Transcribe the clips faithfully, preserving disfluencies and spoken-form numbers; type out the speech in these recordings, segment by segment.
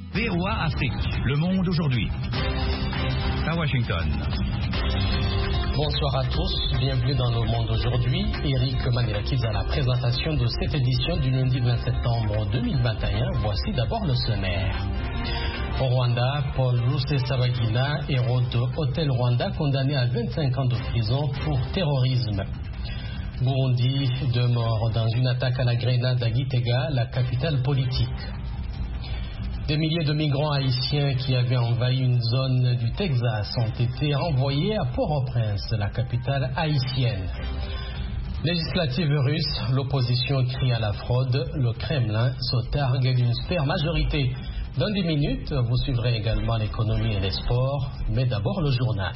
V O A Afrique, le monde aujourd'hui. À Washington. Bonsoir à tous, bienvenue dans le monde aujourd'hui. Eric Manelakiz à la présentation de cette édition du lundi vingt septembre deux mille vingt et un. Voici d'abord le sommaire. Au Rwanda, Paul Rusesabagina, héros de Hôtel Rwanda, condamné à vingt-cinq ans de prison pour terrorisme. Burundi, deux morts dans une attaque à la grenade à Gitega, la capitale politique. Des milliers de migrants haïtiens qui avaient envahi une zone du Texas ont été renvoyés à Port-au-Prince, la capitale haïtienne. Législative russe, l'opposition crie à la fraude, le Kremlin se targue d'une super majorité. Dans dix minutes, vous suivrez également l'économie et les sports, mais d'abord le journal.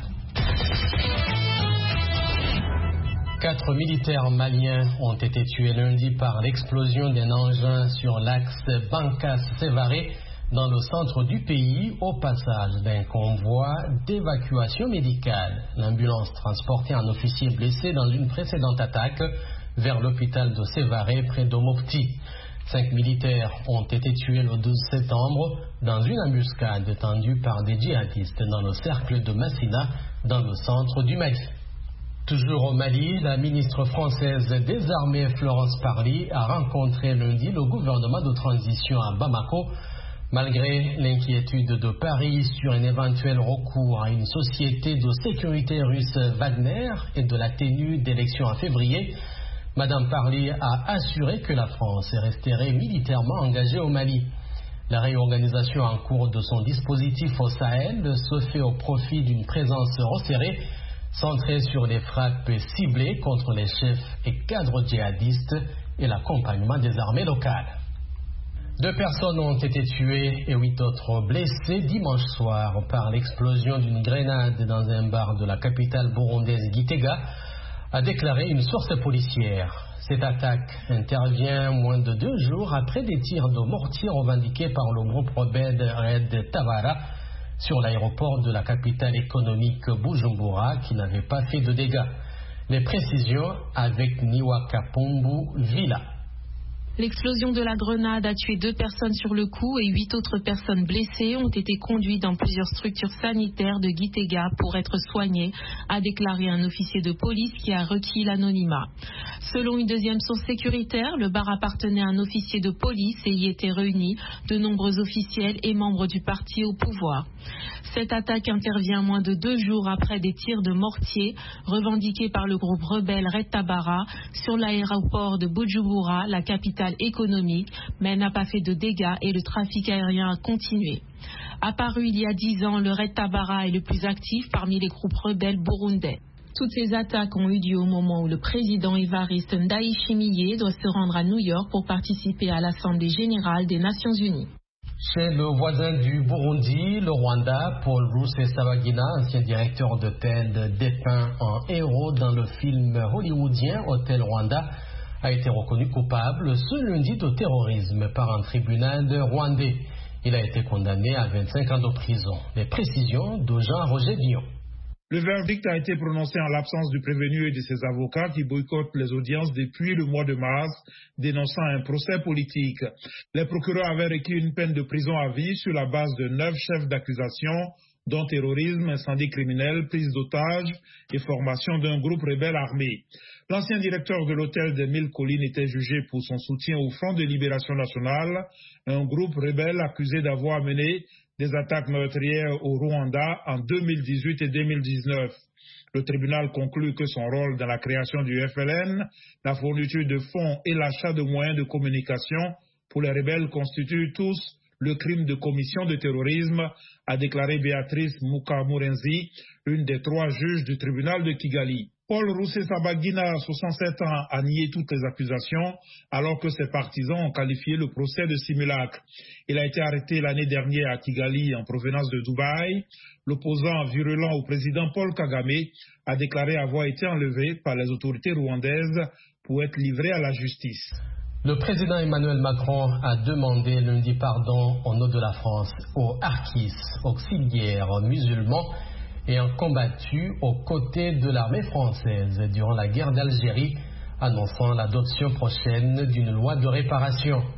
Quatre militaires maliens ont été tués lundi par l'explosion d'un engin sur l'axe Bankas-Sévaré dans le centre du pays au passage d'un convoi d'évacuation médicale. L'ambulance transportait un officier blessé dans une précédente attaque vers l'hôpital de Sévaré près de Mopti. Cinq militaires ont été tués le douze septembre dans une embuscade tendue par des djihadistes dans le cercle de Massina dans le centre du Mali. Toujours au Mali, la ministre française des Armées Florence Parly a rencontré lundi le gouvernement de transition à Bamako. Malgré l'inquiétude de Paris sur un éventuel recours à une société de sécurité russe Wagner et de la tenue d'élections en février, Madame Parly a assuré que la France resterait militairement engagée au Mali. La réorganisation en cours de son dispositif au Sahel se fait au profit d'une présence resserrée, centrée sur les frappes ciblées contre les chefs et cadres djihadistes et l'accompagnement des armées locales. Deux personnes ont été tuées et huit autres blessées dimanche soir par l'explosion d'une grenade dans un bar de la capitale burundaise Gitega, a déclaré une source policière. Cette attaque intervient moins de deux jours après des tirs de mortier revendiqués par le groupe rebelle Red Tabara sur l'aéroport de la capitale économique Bujumbura qui n'avait pas fait de dégâts. Les précisions avec Niwakapumbu Villa. L'explosion de la grenade a tué deux personnes sur le coup et huit autres personnes blessées ont été conduites dans plusieurs structures sanitaires de Gitega pour être soignées, a déclaré un officier de police qui a requis l'anonymat. Selon une deuxième source sécuritaire, le bar appartenait à un officier de police et y étaient réunis de nombreux officiels et membres du parti au pouvoir. Cette attaque intervient moins de deux jours après des tirs de mortier revendiqués par le groupe rebelle Red Tabara sur l'aéroport de Bujumbura, la capitale économique, mais n'a pas fait de dégâts et le trafic aérien a continué. Apparu il y a dix ans, le Red Tabara est le plus actif parmi les groupes rebelles burundais. Toutes ces attaques ont eu lieu au moment où le président Évariste Ndayishimiye doit se rendre à New York pour participer à l'Assemblée générale des Nations unies. Chez le voisin du Burundi, le Rwanda, Paul Rusesabagina, ancien directeur d'hôtel dépeint en héros dans le film hollywoodien Hôtel Rwanda, a été reconnu coupable ce lundi de terrorisme par un tribunal rwandais. Il a été condamné à vingt-cinq ans de prison. Les précisions de Jean-Roger Dion. Le verdict a été prononcé en l'absence du prévenu et de ses avocats qui boycottent les audiences depuis le mois de mars, dénonçant un procès politique. Les procureurs avaient requis une peine de prison à vie sur la base de neuf chefs d'accusation, dont terrorisme, incendie criminel, prise d'otages et formation d'un groupe rebelle armé. L'ancien directeur de l'hôtel des Mille Collines était jugé pour son soutien au Front de Libération Nationale, un groupe rebelle accusé d'avoir mené des attaques meurtrières au Rwanda en deux mille dix-huit et deux mille dix-neuf. Le tribunal conclut que son rôle dans la création du F L N, la fourniture de fonds et l'achat de moyens de communication pour les rebelles constituent tous le crime de commission de terrorisme, a déclaré Béatrice Mukamurenzi, une des trois juges du tribunal de Kigali. Paul Rusesabagina, soixante-sept ans, a nié toutes les accusations, alors que ses partisans ont qualifié le procès de simulacre. Il a été arrêté l'année dernière à Kigali en provenance de Dubaï. L'opposant virulent au président Paul Kagame a déclaré avoir été enlevé par les autorités rwandaises pour être livré à la justice. Le président Emmanuel Macron a demandé lundi pardon au nom de la France aux harkis, auxiliaires musulmans, ayant combattu aux côtés de l'armée française durant la guerre d'Algérie, annonçant l'adoption prochaine d'une loi de réparation.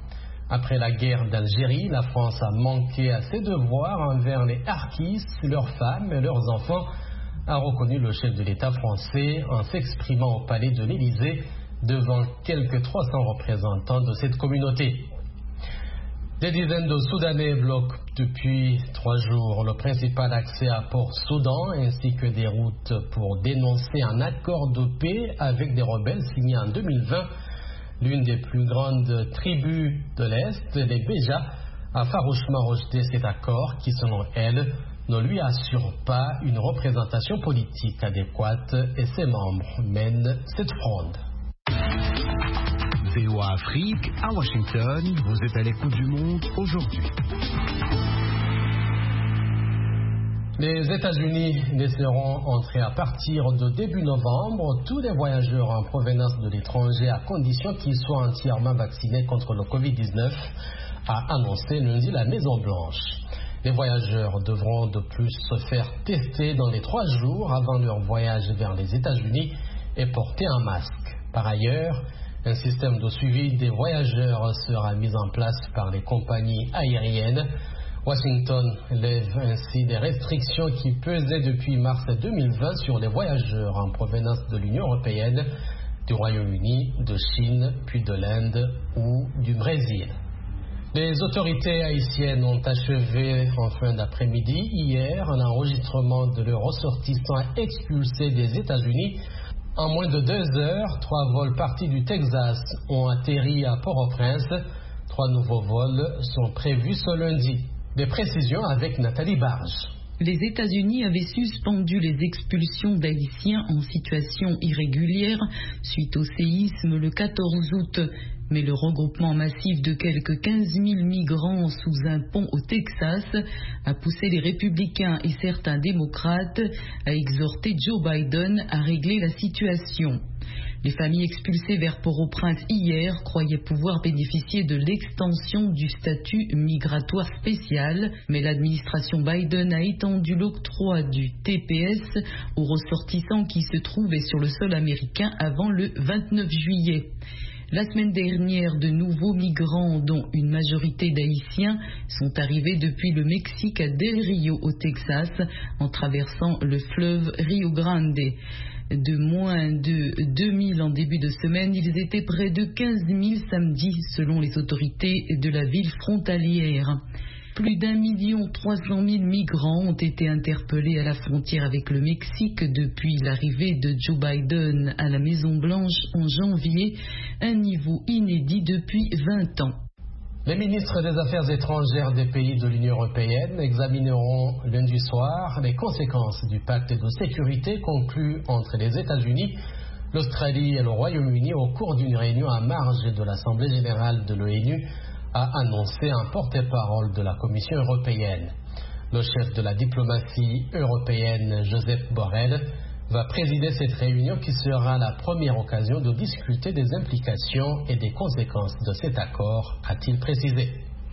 Après la guerre d'Algérie, la France a manqué à ses devoirs envers les harkis, leurs femmes et leurs enfants, a reconnu le chef de l'État français en s'exprimant au palais de l'Élysée devant quelques trois cents représentants de cette communauté. Des dizaines de Soudanais bloquent depuis trois jours le principal accès à Port-Soudan ainsi que des routes pour dénoncer un accord de paix avec des rebelles signé en deux mille vingt. L'une des plus grandes tribus de l'Est, les Béja, a farouchement rejeté cet accord qui, selon elle, ne lui assure pas une représentation politique adéquate et ses membres mènent cette fronde. V O A Afrique, à Washington, vous êtes à l'écoute du monde aujourd'hui. Les États-Unis laisseront entrer à partir de début novembre tous les voyageurs en provenance de l'étranger à condition qu'ils soient entièrement vaccinés contre le covid dix-neuf, a annoncé lundi la Maison-Blanche. Les voyageurs devront de plus se faire tester dans les trois jours avant leur voyage vers les États-Unis et porter un masque. Par ailleurs, un système de suivi des voyageurs sera mis en place par les compagnies aériennes. Washington lève ainsi des restrictions qui pesaient depuis mars deux mille vingt sur les voyageurs en provenance de l'Union européenne, du Royaume-Uni, de Chine, puis de l'Inde ou du Brésil. Les autorités haïtiennes ont achevé en fin d'après-midi hier un enregistrement de leurs ressortissants expulsés des États-Unis. En moins de deux heures, trois vols partis du Texas ont atterri à Port-au-Prince. Trois nouveaux vols sont prévus ce lundi. Des précisions avec Nathalie Barge. Les États-Unis avaient suspendu les expulsions d'Haïtiens en situation irrégulière suite au séisme le quatorze août. Mais le regroupement massif de quelques quinze mille migrants sous un pont au Texas a poussé les républicains et certains démocrates à exhorter Joe Biden à régler la situation. Les familles expulsées vers Port-au-Prince hier croyaient pouvoir bénéficier de l'extension du statut migratoire spécial, mais l'administration Biden a étendu l'octroi du T P S aux ressortissants qui se trouvaient sur le sol américain avant le vingt-neuf juillet. La semaine dernière, de nouveaux migrants, dont une majorité d'Haïtiens, sont arrivés depuis le Mexique à Del Rio au Texas en traversant le fleuve Rio Grande. De moins de deux mille en début de semaine, ils étaient près de quinze mille samedi selon les autorités de la ville frontalière. Plus d'un million trois cent mille migrants ont été interpellés à la frontière avec le Mexique depuis l'arrivée de Joe Biden à la Maison-Blanche en janvier, un niveau inédit depuis vingt ans. Les ministres des Affaires étrangères des pays de l'Union européenne examineront lundi soir les conséquences du pacte de sécurité conclu entre les États-Unis, l'Australie et le Royaume-Uni au cours d'une réunion à marge de l'Assemblée générale de l'ONU, a annoncé un porte-parole de la Commission européenne. Le chef de la diplomatie européenne, Josep Borrell, va présider cette réunion qui sera la première occasion de discuter des implications et des conséquences de cet accord, a-t-il précisé.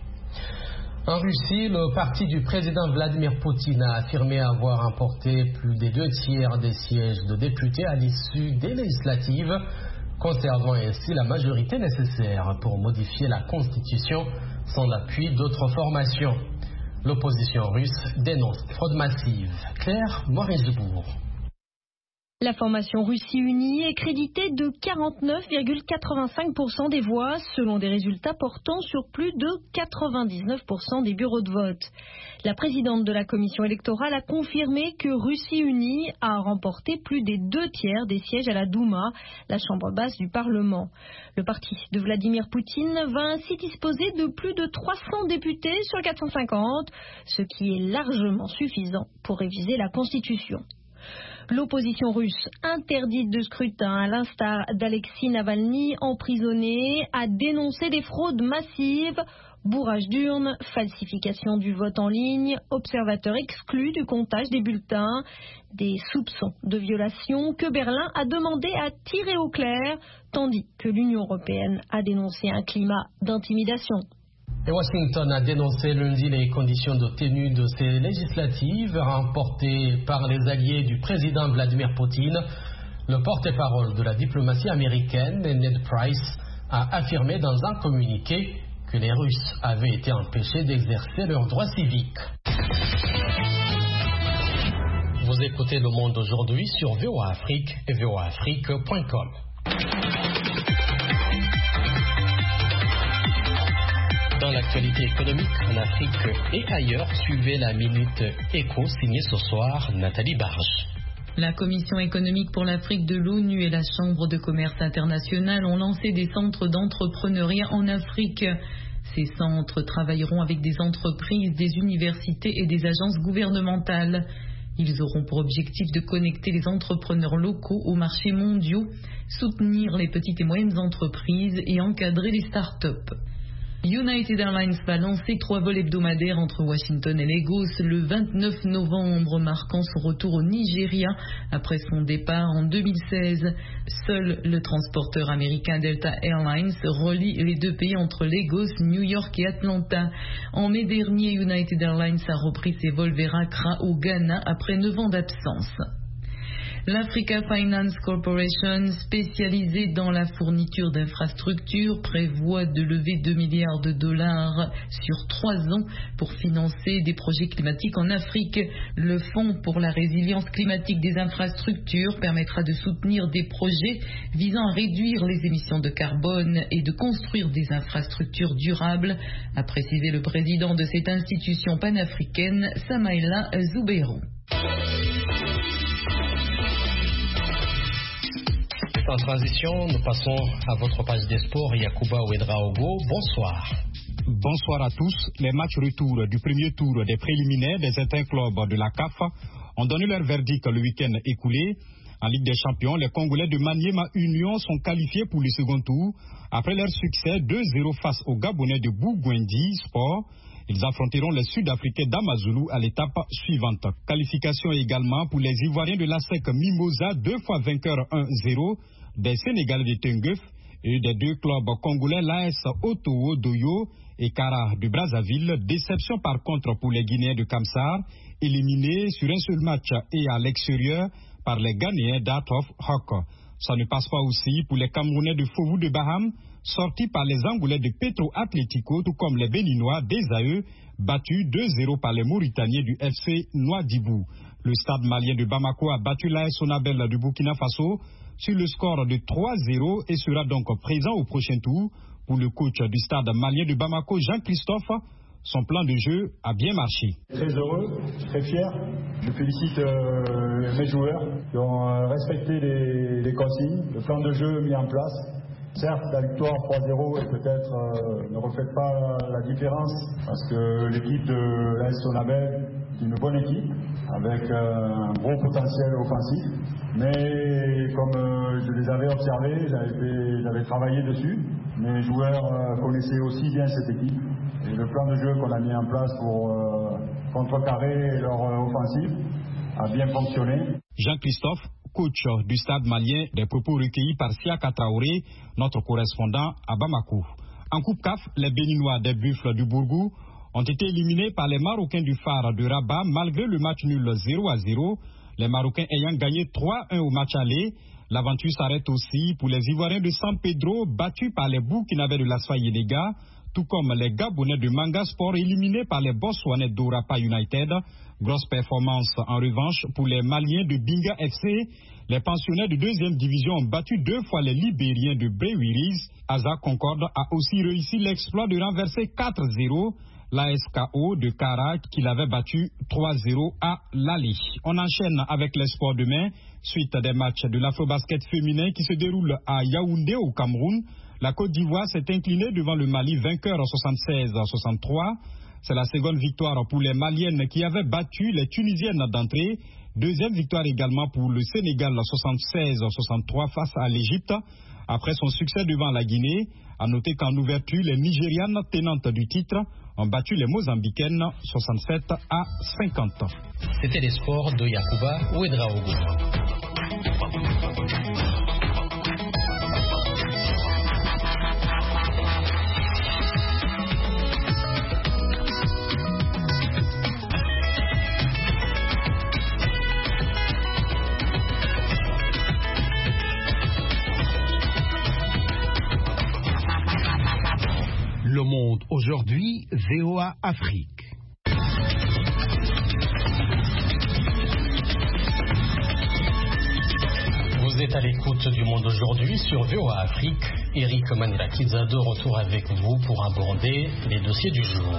En Russie, le parti du président Vladimir Poutine a affirmé avoir emporté plus des deux tiers des sièges de députés à l'issue des législatives, conservant ainsi la majorité nécessaire pour modifier la Constitution sans l'appui d'autres formations. L'opposition russe dénonce fraude massive. Claire Morizbourg. La formation Russie Unie est créditée de quarante-neuf virgule quatre-vingt-cinq pour cent des voix, selon des résultats portant sur plus de quatre-vingt-dix-neuf pour cent des bureaux de vote. La présidente de la commission électorale a confirmé que Russie Unie a remporté plus des deux tiers des sièges à la Douma, la chambre basse du Parlement. Le parti de Vladimir Poutine va ainsi disposer de plus de trois cents députés sur quatre cent cinquante, ce qui est largement suffisant pour réviser la Constitution. L'opposition russe, interdite de scrutin à l'instar d'Alexis Navalny, emprisonné, a dénoncé des fraudes massives, bourrage d'urnes, falsification du vote en ligne, observateurs exclus du comptage des bulletins, des soupçons de violation que Berlin a demandé à tirer au clair, tandis que l'Union européenne a dénoncé un climat d'intimidation. Et Washington a dénoncé lundi les conditions de tenue de ces législatives remportées par les alliés du président Vladimir Poutine. Le porte-parole de la diplomatie américaine, Ned Price, a affirmé dans un communiqué que les Russes avaient été empêchés d'exercer leurs droits civiques. Vous écoutez Le Monde aujourd'hui sur V O A Afrique et V O A Afrique point com. Dans l'actualité économique en Afrique et ailleurs, suivez la Minute Éco signée ce soir Nathalie Barge. La Commission économique pour l'Afrique de l'ONU et la Chambre de commerce internationale ont lancé des centres d'entrepreneuriat en Afrique. Ces centres travailleront avec des entreprises, des universités et des agences gouvernementales. Ils auront pour objectif de connecter les entrepreneurs locaux aux marchés mondiaux, soutenir les petites et moyennes entreprises et encadrer les start-up. United Airlines va lancer trois vols hebdomadaires entre Washington et Lagos le vingt-neuf novembre, marquant son retour au Nigeria après son départ en deux mille seize. Seul le transporteur américain Delta Airlines relie les deux pays entre Lagos, New York et Atlanta. En mai dernier, United Airlines a repris ses vols vers Accra au Ghana après neuf ans d'absence. L'Africa Finance Corporation, spécialisée dans la fourniture d'infrastructures, prévoit de lever deux milliards de dollars sur trois ans pour financer des projets climatiques en Afrique. Le Fonds pour la résilience climatique des infrastructures permettra de soutenir des projets visant à réduire les émissions de carbone et de construire des infrastructures durables, a précisé le président de cette institution panafricaine, Samaïla Zoubeirou. En transition, nous passons à votre page des sports, Yacouba Ouedraogo. Bonsoir. Bonsoir à tous. Les matchs retour du premier tour des préliminaires des interclubs de la C A F ont donné leur verdict le week-end écoulé. En Ligue des Champions, les Congolais de Maniema Union sont qualifiés pour le second tour après leur succès deux zéro face aux Gabonais de Bougwendi Sport. Ils affronteront les Sud-Africains d'Amazulu à l'étape suivante. Qualification également pour les Ivoiriens de l'A S E C Mimosa, deux fois vainqueurs un zéro, des Sénégalais de Tenguef et des deux clubs congolais l'A S Otowo Doyo et Kara de Brazzaville. Déception par contre pour les Guinéens de Kamsar, éliminés sur un seul match et à l'extérieur par les Ghanéens d'Art of Rock. Ça ne passe pas aussi pour les Camerounais de Fovou de Baham, sortis par les Angolais de Petro Atlético, tout comme les Béninois d'Esae, battus deux zéro par les Mauritaniens du F C Nouadhibou. Le stade malien de Bamako a battu l'A S Sonabel du Burkina Faso sur le score de trois zéro et sera donc présent au prochain tour. Pour le coach du stade malien de Bamako, Jean-Christophe, son plan de jeu a bien marché. Très heureux, très fier. Je félicite euh, mes joueurs qui ont euh, respecté les, les consignes, le plan de jeu mis en place. Certes, la victoire trois zéro est peut-être euh, ne reflète pas la différence parce que l'équipe de l'A S Sonabel est une bonne équipe avec euh, un gros potentiel offensif. Mais comme euh, je les avais observés, j'avais, j'avais travaillé dessus. Mes joueurs euh, connaissaient aussi bien cette équipe. Et le plan de jeu qu'on a mis en place pour euh, contrecarrer leur euh, offensive a bien fonctionné. Jean-Christophe, coach du stade malien, des propos recueillis par Siaka Traoré, notre correspondant à Bamako. En Coupe C A F, les Béninois des Buffles du Bourgou ont été éliminés par les Marocains du Phare de Rabat malgré le match nul zéro à zéro. Les Marocains ayant gagné trois un au match aller. L'aventure s'arrête aussi pour les Ivoiriens de San Pedro battus par les Burkinabés de l'Asfa Yenega, tout comme les Gabonais de Manga Sport éliminés par les Botswanais d'Orapa United. Grosse performance en revanche pour les Maliens de Binga F C. Les pensionnaires de deuxième division ont battu deux fois les Libériens de Brewiries. Asa Concorde a aussi réussi l'exploit de renverser quatre zéro l'A S K O de Kara qui l'avait battu trois zéro à l'aller. On enchaîne avec les sports demain, suite des matchs de l'Afrobasket féminin qui se déroulent à Yaoundé au Cameroun. La Côte d'Ivoire s'est inclinée devant le Mali, vainqueur soixante-seize à soixante-trois. C'est la seconde victoire pour les Maliennes qui avaient battu les Tunisiennes d'entrée. Deuxième victoire également pour le Sénégal, soixante-seize à soixante-trois face à l'Égypte. Après son succès devant la Guinée, à noter qu'en ouverture, les Nigérianes tenantes du titre ont battu les Mozambicaines soixante-sept à cinquante. C'était les sports de Yacouba Ouedraogo. Le monde aujourd'hui, V O A Afrique. Vous êtes à l'écoute du Monde aujourd'hui sur V O A Afrique. Eric Manila-Kizado retour avec vous pour aborder les dossiers du jour.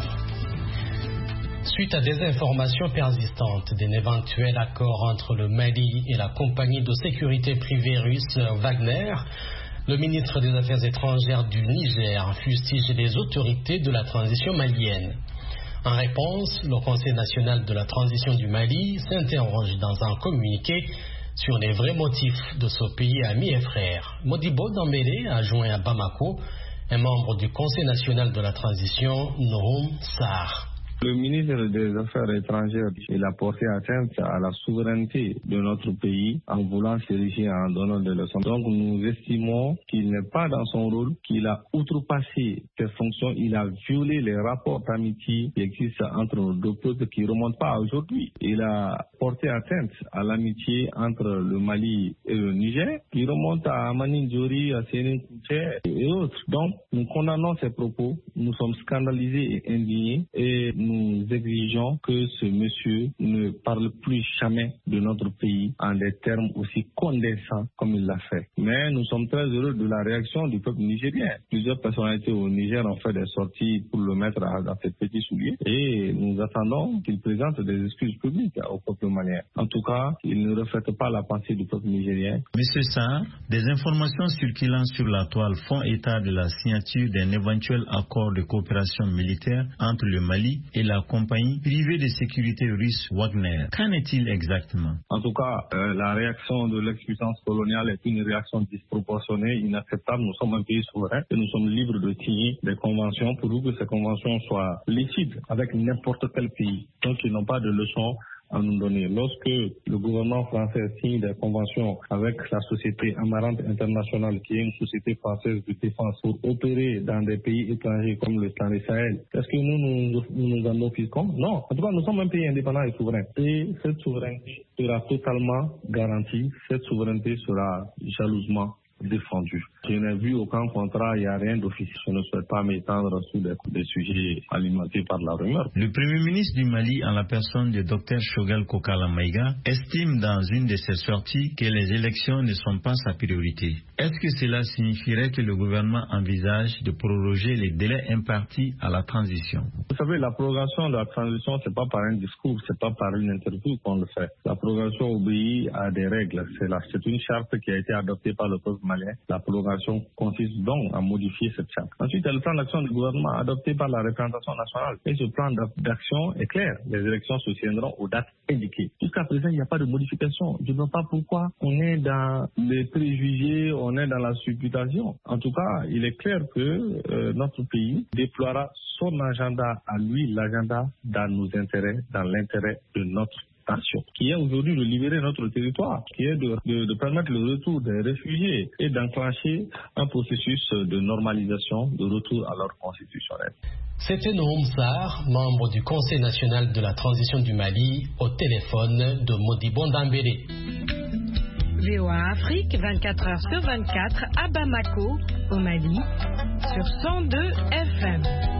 Suite à des informations persistantes d'un éventuel accord entre le Mali et la compagnie de sécurité privée russe Wagner, le ministre des Affaires étrangères du Niger fustige les autorités de la transition malienne. En réponse, le Conseil national de la transition du Mali s'interroge dans un communiqué sur les vrais motifs de ce pays ami et frère. Modibo Dambélé a joint à Bamako un membre du Conseil national de la transition, Noum Sarr. Le ministre des Affaires étrangères, il a porté atteinte à la souveraineté de notre pays en voulant s'ériger en donnant des leçons. Donc nous estimons qu'il n'est pas dans son rôle, qu'il a outrepassé ses fonctions, il a violé les rapports d'amitié qui existent entre nos deux peuples qui ne remontent pas à aujourd'hui. Il a porté atteinte à l'amitié entre le Mali et le Niger qui remonte à Amani Diori, à Séné Kouché et autres. Donc nous condamnons ces propos, nous sommes scandalisés et indignés et nous exigeons que ce monsieur ne parle plus jamais de notre pays en des termes aussi condescendants comme il l'a fait. Mais nous sommes très heureux de la réaction du peuple nigérien. Plusieurs personnalités au Niger ont fait des sorties pour le mettre à, à ses petits souliers et nous attendons qu'il présente des excuses publiques au peuple malien. En tout cas, il ne reflète pas la pensée du peuple nigérien. Monsieur Sarr, des informations circulant sur la toile font état de la signature d'un éventuel accord de coopération militaire entre le Mali et la compagnie privée de sécurité russe Wagner. Qu'en est-il exactement? En tout cas, euh, la réaction de l'ex-puissance coloniale est une réaction disproportionnée, inacceptable. Nous sommes un pays souverain et nous sommes libres de signer des conventions pour que ces conventions soient licites avec n'importe quel pays. Donc ils n'ont pas de leçon à nous donner. Lorsque le gouvernement français signe des conventions avec la société Amarante Internationale, qui est une société française de défense, pour opérer dans des pays étrangers comme le Sahel, est-ce que nous nous, nous, nous en offusquons? Non. En tout cas, nous sommes un pays indépendant et souverain. Et cette souveraineté sera totalement garantie. Cette souveraineté sera jalousement défendu. Je n'ai vu aucun contrat, il n'y a rien d'officiel. Je ne souhaite pas m'étendre sur des, des sujets alimentés par la rumeur. Le Premier ministre du Mali, en la personne du docteur Choguel Kokala Maïga, estime dans une de ses sorties que les élections ne sont pas sa priorité. Est-ce que cela signifierait que le gouvernement envisage de proroger les délais impartis à la transition? Vous savez, la prorogation de la transition, c'est pas par un discours, c'est pas par une interview qu'on le fait. La prorogation obéit à des règles. C'est, la, c'est une charte qui a été adoptée par le peuple malien. La prorogation consiste donc à modifier cette charte. Ensuite, il y a le plan d'action du gouvernement adopté par la représentation nationale. Et ce plan d'action est clair. Les élections se tiendront aux dates indiquées. Jusqu'à présent, il n'y a pas de modification. Je ne vois pas pourquoi on est dans les préjugés, on est dans la supputation. En tout cas, il est clair que euh, notre pays déploiera son agenda à lui, l'agenda dans nos intérêts, dans l'intérêt de notre nation, qui est aujourd'hui de libérer notre territoire, qui est de, de, de permettre le retour des réfugiés et d'enclencher un processus de normalisation, de retour à l'ordre constitutionnel. C'était Noum Sarr, membre du Conseil national de la transition du Mali, au téléphone de Modibo Dambélé. V O A Afrique, vingt-quatre heures sur vingt-quatre, à Bamako, au Mali, sur cent deux F M.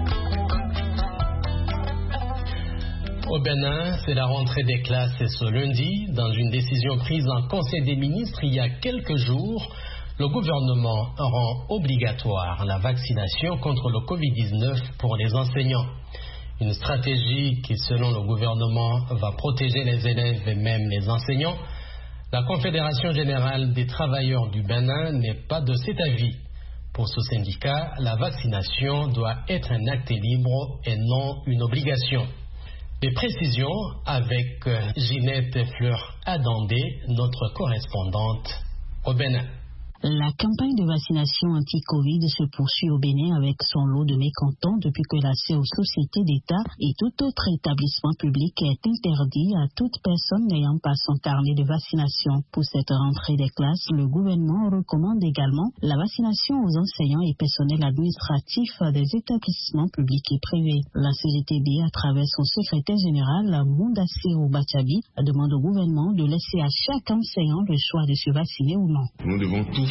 Au Bénin, c'est la rentrée des classes ce lundi. Dans une décision prise en Conseil des ministres il y a quelques jours, le gouvernement rend obligatoire la vaccination contre le covid dix-neuf pour les enseignants. Une stratégie qui, selon le gouvernement, va protéger les élèves et même les enseignants. La Confédération générale des travailleurs du Bénin n'est pas de cet avis. Pour ce syndicat, la vaccination doit être un acte libre et non une obligation. Des précisions avec Ginette Fleur-Adandé, notre correspondante au Bénin. La campagne de vaccination anti-Covid se poursuit au Bénin avec son lot de mécontents depuis que l'accès aux sociétés d'État et tout autre établissement public est interdit à toute personne n'ayant pas son carnet de vaccination. Pour cette rentrée des classes, le gouvernement recommande également la vaccination aux enseignants et personnels administratifs des établissements publics et privés. La C G T B, à travers son secrétaire général, Moundassirou Bachabi, demande au gouvernement de laisser à chaque enseignant le choix de se vacciner ou non. Nous devons tous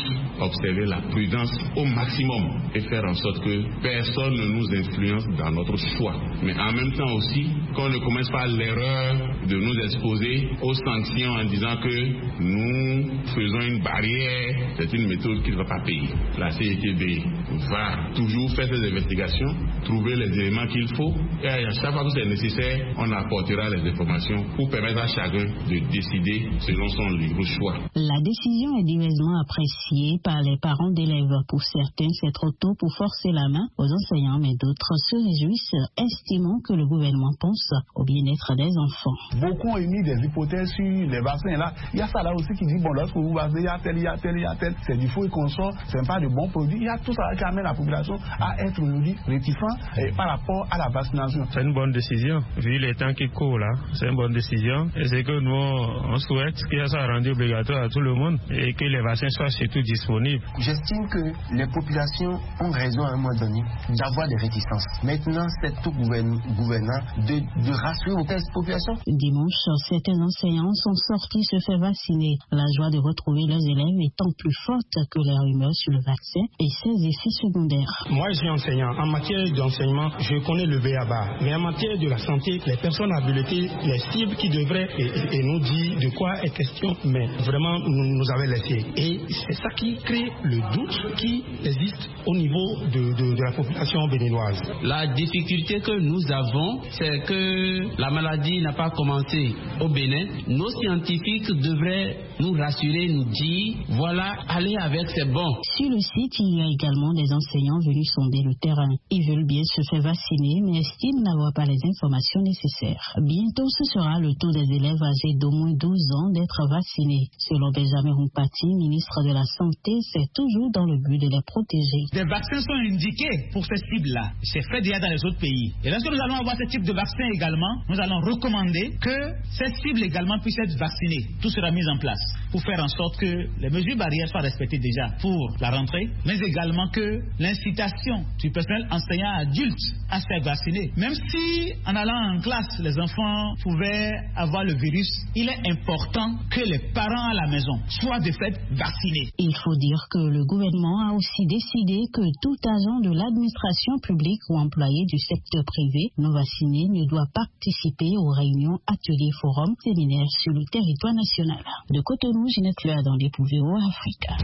observer la prudence au maximum et faire en sorte que personne ne nous influence dans notre choix. Mais en même temps aussi, qu'on ne commence pas l'erreur de nous exposer aux sanctions en disant que nous faisons une barrière. C'est une méthode qui ne va pas payer. La C I T B va toujours faire ses investigations, trouver les éléments qu'il faut et à chaque fois que c'est nécessaire, on apportera les informations pour permettre à chacun de décider selon son libre choix. La décision est diversement appréciée par les parents d'élèves. Pour certains, c'est trop tôt pour forcer la main aux enseignants, mais d'autres se réjouissent, estimant que le gouvernement pense au bien-être des enfants. Beaucoup ont émis des hypothèses sur les vaccins. Là, il y a ça là aussi qui dit, bon, lorsque vous vaccinez, il y a tel, il y a tel, il y a tel, c'est du faux et consort, c'est pas de bons produits. Il y a tout ça qui amène la population à être aujourd'hui réticent par rapport à la vaccination. C'est une bonne décision, vu les temps qui courent là, c'est une bonne décision. Et c'est que nous, on souhaite que ça soit rendu obligatoire à tout le monde et que les vaccins soient surtout disponibles. J'estime que les populations ont raison à un moment donné d'avoir des réticences. Maintenant, c'est tout gouvernant de, de rassurer cette population. Dimanche, certains enseignants sont sortis se faire vacciner. La joie de retrouver leurs élèves étant plus forte que les rumeurs sur le vaccin et ses effets secondaires. Moi, je suis enseignant. En matière d'enseignement, je connais le B A B A. Mais en matière de la santé, les personnes habilitées, les cibles qui devraient et, et nous dire de quoi est question, mais vraiment, nous, nous avait laissé. Et c'est ça qui crée le doute qui existe au niveau de, de, de la population béninoise. La difficulté que nous avons, c'est que la maladie n'a pas commencé au Bénin. Nos scientifiques devraient nous rassurer, nous dire, voilà, allez avec, c'est bon. Sur le site, il y a également des enseignants venus sonder le terrain. Ils veulent bien se faire vacciner, mais estiment n'avoir pas les informations nécessaires. Bientôt, ce sera le tour des élèves âgés d'au moins douze ans d'être vaccinés. Selon Benjamin Rumpati, ministre de la Santé, c'est toujours dans le but de les protéger. Des vaccins sont indiqués pour ces cibles-là. C'est fait déjà dans les autres pays. Et lorsque nous allons avoir ce type de vaccin également, nous allons recommander que ces cibles également puissent être vaccinées. Tout sera mis en place pour faire en sorte que les mesures barrières soient respectées déjà pour la rentrée, mais également que l'incitation du personnel enseignant adulte à se faire vacciner. Même si en allant en classe, les enfants pouvaient avoir le virus, il est important que les parents à la maison soient de fait vaccinés. Il faut dire que le gouvernement a aussi décidé que tout agent de l'administration publique ou employé du secteur privé non vacciné ne doit participer aux réunions, ateliers, forums, séminaires sur le territoire national. De Cotonou, Ginette Fleur dans les V O A Afrique.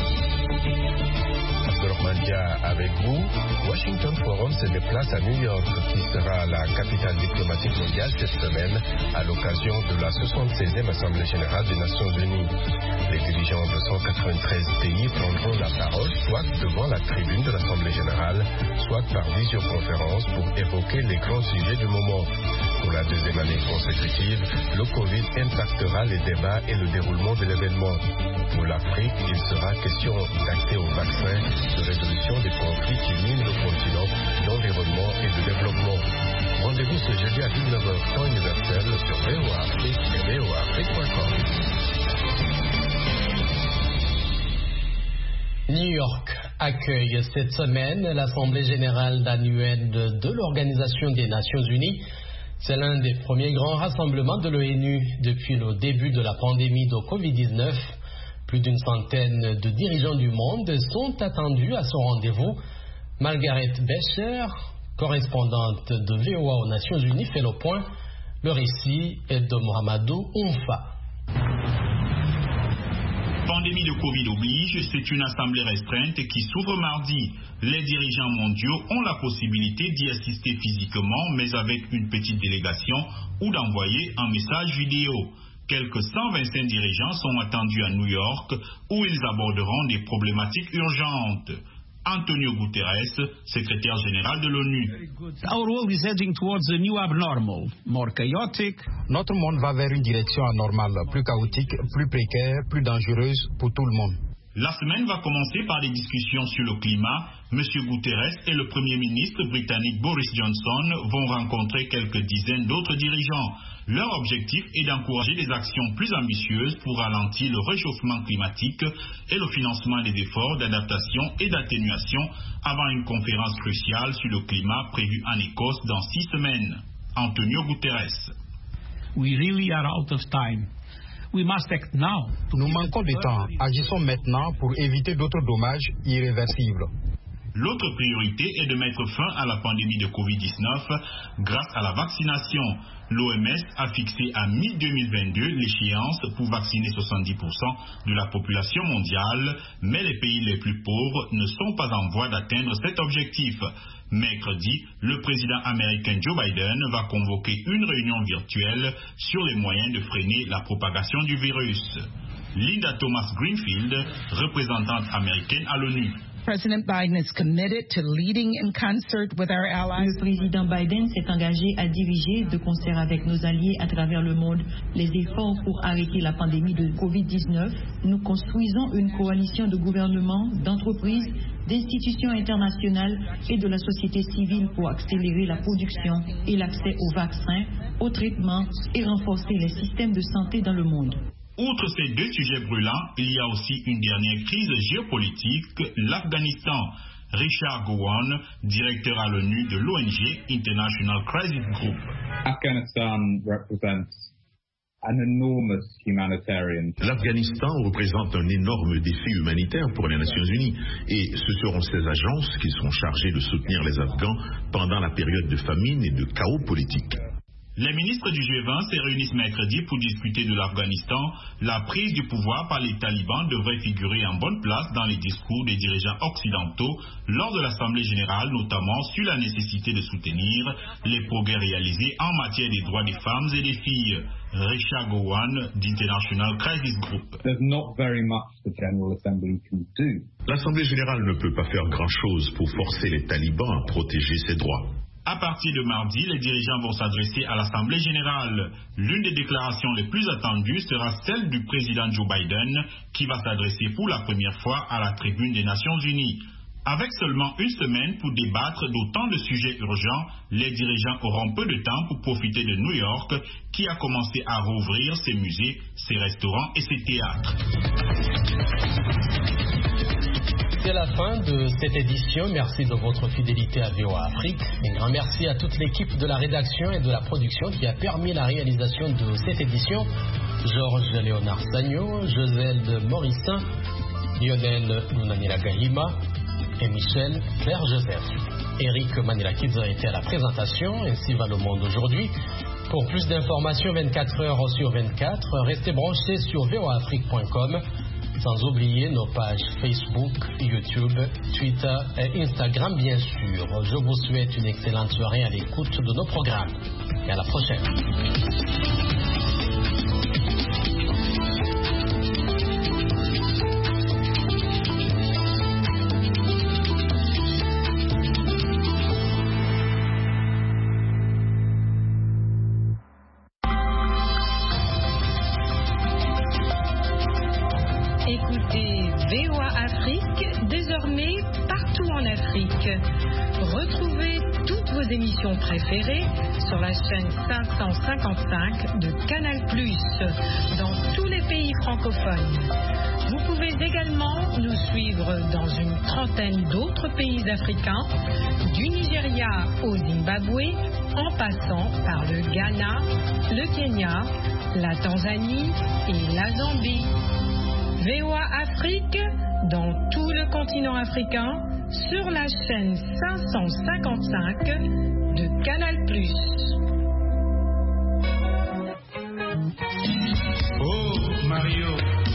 Avec vous, Washington Forum se déplace à New York, qui sera la capitale diplomatique mondiale cette semaine à l'occasion de la soixante-seizième Assemblée générale des Nations Unies. Les dirigeants de cent quatre-vingt-treize pays prendront la parole soit devant la tribune de l'Assemblée générale, soit par visioconférence pour évoquer les grands sujets du moment. Pour la deuxième année consécutive, le Covid impactera les débats et le déroulement de l'événement. Pour l'Afrique, il sera question d'accès aux vaccins, de résolution des conflits qui minent le continent, d'environnement et de développement. Rendez-vous ce jeudi à dix-neuf heures temps universel sur V O A Afrique et V O A Afrique point com. New York accueille cette semaine l'Assemblée générale annuelle de l'Organisation des Nations Unies. C'est l'un des premiers grands rassemblements de l'ONU depuis le début de la pandémie de covid dix-neuf. Plus d'une centaine de dirigeants du monde sont attendus à son rendez-vous. Margaret Becher, correspondante de V O A aux Nations Unies, fait le point. Le récit est de Mohamedou Oumfa. Pandémie de Covid oblige, c'est une assemblée restreinte qui s'ouvre mardi. Les dirigeants mondiaux ont la possibilité d'y assister physiquement, mais avec une petite délégation ou d'envoyer un message vidéo. Quelques cent vingt-cinq dirigeants sont attendus à New York où ils aborderont des problématiques urgentes. Antonio Guterres, secrétaire général de l'ONU. Our world is heading towards a new abnormal, more chaotic. Notre monde va vers une direction anormale, plus chaotique, plus précaire, plus dangereuse pour tout le monde. La semaine va commencer par des discussions sur le climat. Monsieur Guterres et le Premier ministre britannique Boris Johnson vont rencontrer quelques dizaines d'autres dirigeants. Leur objectif est d'encourager des actions plus ambitieuses pour ralentir le réchauffement climatique et le financement des efforts d'adaptation et d'atténuation avant une conférence cruciale sur le climat prévue en Écosse dans six semaines. Antonio Guterres. We really are out of time. We must act now. Nous manquons de temps. Agissons maintenant pour éviter d'autres dommages irréversibles. L'autre priorité est de mettre fin à la pandémie de covid dix-neuf grâce à la vaccination. L'O M S a fixé à mi deux mille vingt-deux l'échéance pour vacciner soixante-dix pour cent de la population mondiale, mais les pays les plus pauvres ne sont pas en voie d'atteindre cet objectif. Mercredi, le président américain Joe Biden va convoquer une réunion virtuelle sur les moyens de freiner la propagation du virus. Linda Thomas Greenfield, représentante américaine à l'ONU. President Biden is committed to leading in concert with our allies. Le président Biden s'est engagé à diriger de concert avec nos alliés à travers le monde les efforts pour arrêter la pandémie de covid dix-neuf. Nous construisons une coalition de gouvernements, d'entreprises, d'institutions internationales et de la société civile pour accélérer la production et l'accès aux vaccins, aux traitements et renforcer les systèmes de santé dans le monde. Outre ces deux sujets brûlants, il y a aussi une dernière crise géopolitique, l'Afghanistan. Richard Gowan, directeur à l'ONU de l'O N G International Crisis Group. Afghanistan represents an enormous humanitarian. L'Afghanistan représente un énorme défi humanitaire pour les Nations Unies et ce seront ces agences qui seront chargées de soutenir les Afghans pendant la période de famine et de chaos politique. Les ministres du G vingt se réunissent mercredi pour discuter de l'Afghanistan. La prise du pouvoir par les talibans devrait figurer en bonne place dans les discours des dirigeants occidentaux lors de l'Assemblée générale, notamment sur la nécessité de soutenir les progrès réalisés en matière des droits des femmes et des filles. Richard Gowan d'International Crisis Group. L'Assemblée générale ne peut pas faire grand-chose pour forcer les talibans à protéger ses droits. À partir de mardi, les dirigeants vont s'adresser à l'Assemblée générale. L'une des déclarations les plus attendues sera celle du président Joe Biden, qui va s'adresser pour la première fois à la tribune des Nations Unies. Avec seulement une semaine pour débattre d'autant de sujets urgents, les dirigeants auront peu de temps pour profiter de New York, qui a commencé à rouvrir ses musées, ses restaurants et ses théâtres. C'est la fin de cette édition. Merci de votre fidélité à V O A Afrique. Un grand merci à toute l'équipe de la rédaction et de la production qui a permis la réalisation de cette édition. Georges Léonard Sagno, Joselle de Morissin, Lionel Nounanila Gahima et Michel Claire Joseph. Eric Manilakidze a été à la présentation. Ainsi va le monde aujourd'hui. Pour plus d'informations vingt-quatre heures sur vingt-quatre, restez branchés sur v o a afrique point com. Sans oublier nos pages Facebook, YouTube, Twitter et Instagram, bien sûr. Je vous souhaite une excellente soirée à l'écoute de nos programmes. Et à la prochaine. Émissions préférées sur la chaîne cinq cent cinquante-cinq de Canal plus, dans tous les pays francophones. Vous pouvez également nous suivre dans une trentaine d'autres pays africains, du Nigeria au Zimbabwe, en passant par le Ghana, le Kenya, la Tanzanie et la Zambie. V O A Afrique, dans tout le continent africain, sur la chaîne cinq cent cinquante-cinq de Canal plus. Oh Mario,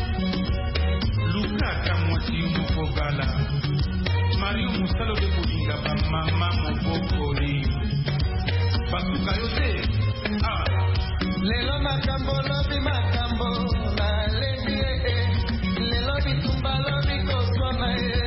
Luka kamwati umukogala, Mario musalo de kulinga ba mama mobokoli, basuka yote, ah, lelo makambo lobi makambo, na lebi eh, lelo bitumba lobi kosona eh.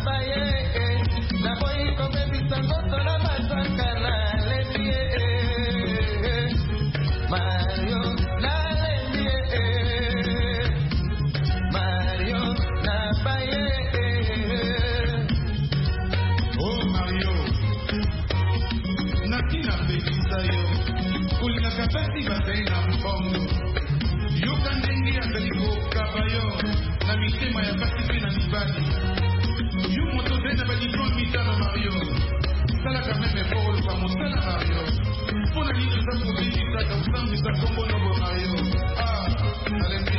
Kapati batena mpongo yoka ndenge angaliko kabayo na mitema ya basi pe na mibali yu moto tena badiplomi mitano Mario sala kameme polo kwa mosala Mario pona nini za kubisisa ka usambisa kombo nobo Mario ah alemi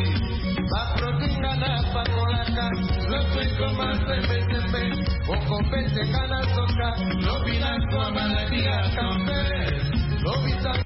Aprotinga na pakolaka, lope koma sembe sembe, okopete kana soka, lobi na swa maladi ya kampe, lobi sa